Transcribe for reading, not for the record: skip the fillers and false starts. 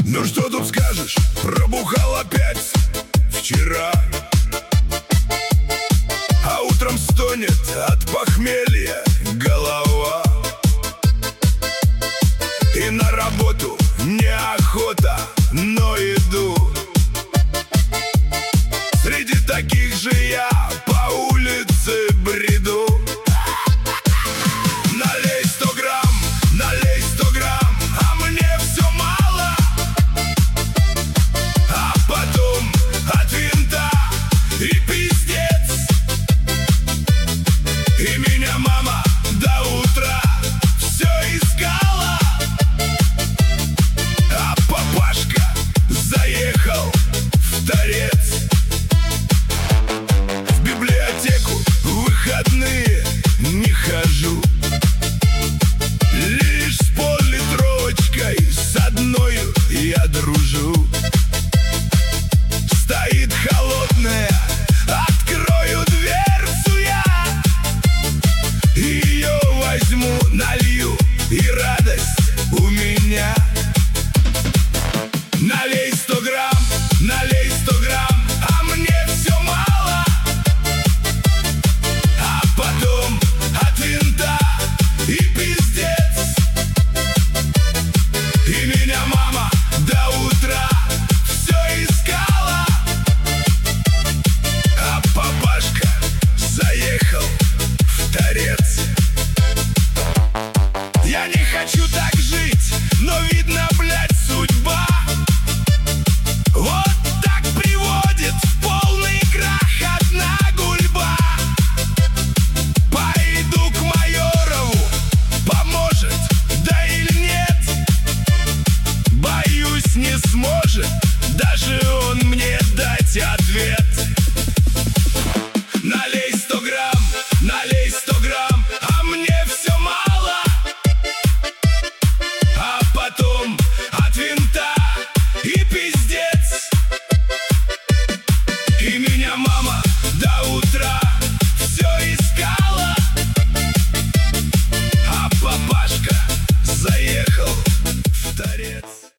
Ну что тут скажешь, пробухал опять вчера, а утром стонет от похмелья голова. И на работу неохота, но иду. Среди таких же я по улице бреду. Налей 100 грамм, налей 100 грамм, а мне все мало. А потом от винта и пиздец. И меня мама до утра все искала, а папашка заехал в торец. В библиотеку в выходные не хожу, лишь с пол-литровочкой с одною я дружу. Стоит холодная, открою дверцу я, ее возьму, налью, и радость у меня. Налей 100 грамм, налей 100 грамм, а мне все мало. А потом от винта и пиздец. И меня мама до утра все искала, а папашка заехал в торец. Я не хочу так жить, но видно, блядь, судьба вот так приводит в полный крах одна гульба. Пойду к Майорову, поможет, да или нет? Боюсь, не сможет даже он мне дать ответ.